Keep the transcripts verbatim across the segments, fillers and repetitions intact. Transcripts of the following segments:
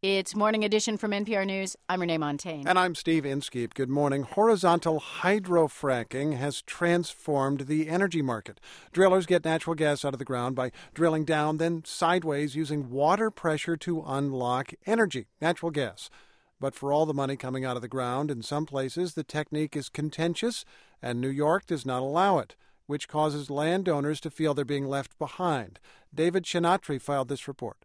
It's Morning Edition from N P R News. I'm Renee Montaigne. And I'm Steve Inskeep. Good morning. Horizontal hydrofracking has transformed the energy market. Drillers get natural gas out of the ground by drilling down, then sideways, using water pressure to unlock energy, natural gas. But for all the money coming out of the ground, in some places the technique is contentious, and New York does not allow it, which causes landowners to feel they're being left behind. David Shinatri filed this report.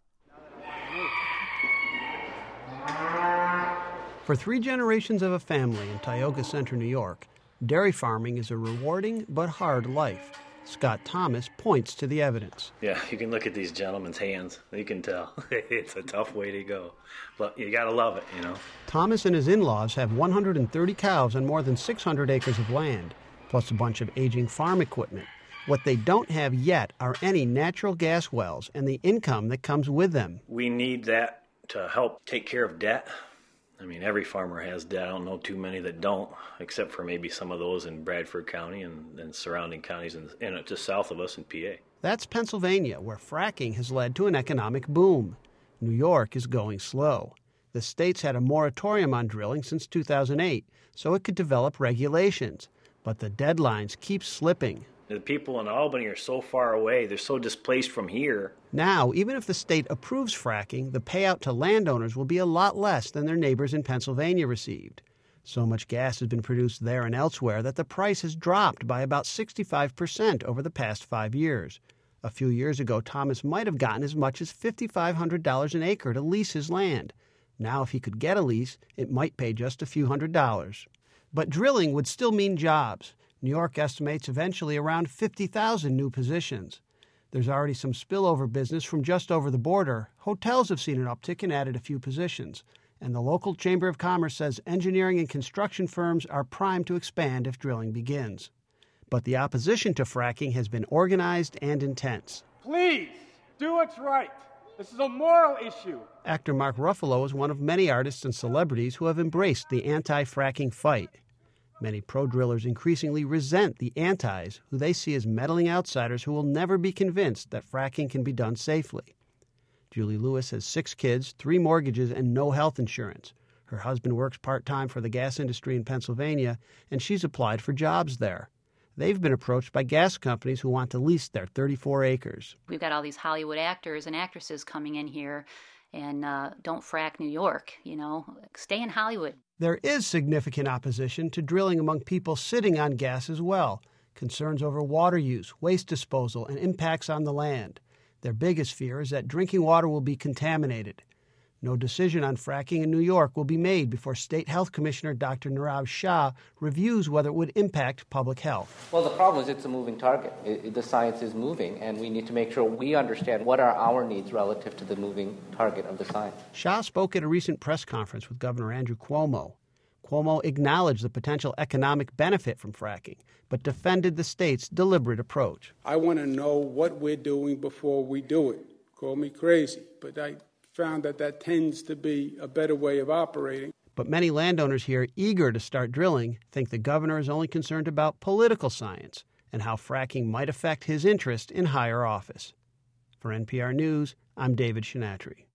For three generations of a family in Tioga Center, New York, dairy farming is a rewarding but hard life. Scott Thomas points to the evidence. Yeah, you can look at these gentlemen's hands. You can tell. It's a tough way to go. But you got to love it, you know. Thomas and his in-laws have one hundred thirty cows on more than six hundred acres of land, plus a bunch of aging farm equipment. What they don't have yet are any natural gas wells and the income that comes with them. We need that to help take care of debt. I mean, every farmer has debt. I don't know too many that don't, except for maybe some of those in Bradford County and, and surrounding counties and, and just south of us in P A. That's Pennsylvania, where fracking has led to an economic boom. New York is going slow. The state's had a moratorium on drilling since two thousand eight, so it could develop regulations. But the deadlines keep slipping. The people in Albany are so far away. They're so displaced from here. Now, even if the state approves fracking, the payout to landowners will be a lot less than their neighbors in Pennsylvania received. So much gas has been produced there and elsewhere that the price has dropped by about sixty-five percent over the past five years. A few years ago, Thomas might have gotten as much as five thousand five hundred dollars an acre to lease his land. Now, if he could get a lease, it might pay just a few hundred dollars. But drilling would still mean jobs. New York estimates eventually around fifty thousand new positions. There's already some spillover business from just over the border. Hotels have seen an uptick and added a few positions. And the local Chamber of Commerce says engineering and construction firms are primed to expand if drilling begins. But the opposition to fracking has been organized and intense. Please, do what's right. This is a moral issue. Actor Mark Ruffalo is one of many artists and celebrities who have embraced the anti-fracking fight. Many pro-drillers increasingly resent the antis, who they see as meddling outsiders who will never be convinced that fracking can be done safely. Julie Lewis has six kids, three mortgages, and no health insurance. Her husband works part-time for the gas industry in Pennsylvania, and she's applied for jobs there. They've been approached by gas companies who want to lease their thirty-four acres. We've got all these Hollywood actors and actresses coming in here, and uh, don't frack New York, you know. Stay in Hollywood. There is significant opposition to drilling among people sitting on gas as well. Concerns over water use, waste disposal, and impacts on the land. Their biggest fear is that drinking water will be contaminated. No decision on fracking in New York will be made before State Health Commissioner Doctor Nirav Shah reviews whether it would impact public health. Well, the problem is it's a moving target. It, it, the science is moving, and we need to make sure we understand what are our needs relative to the moving target of the science. Shah spoke at a recent press conference with Governor Andrew Cuomo. Cuomo acknowledged the potential economic benefit from fracking, but defended the state's deliberate approach. I want to know what we're doing before we do it. Call me crazy, but I found that that tends to be a better way of operating. But many landowners here eager to start drilling think the governor is only concerned about political science and how fracking might affect his interest in higher office. For N P R News, I'm David Shinatri.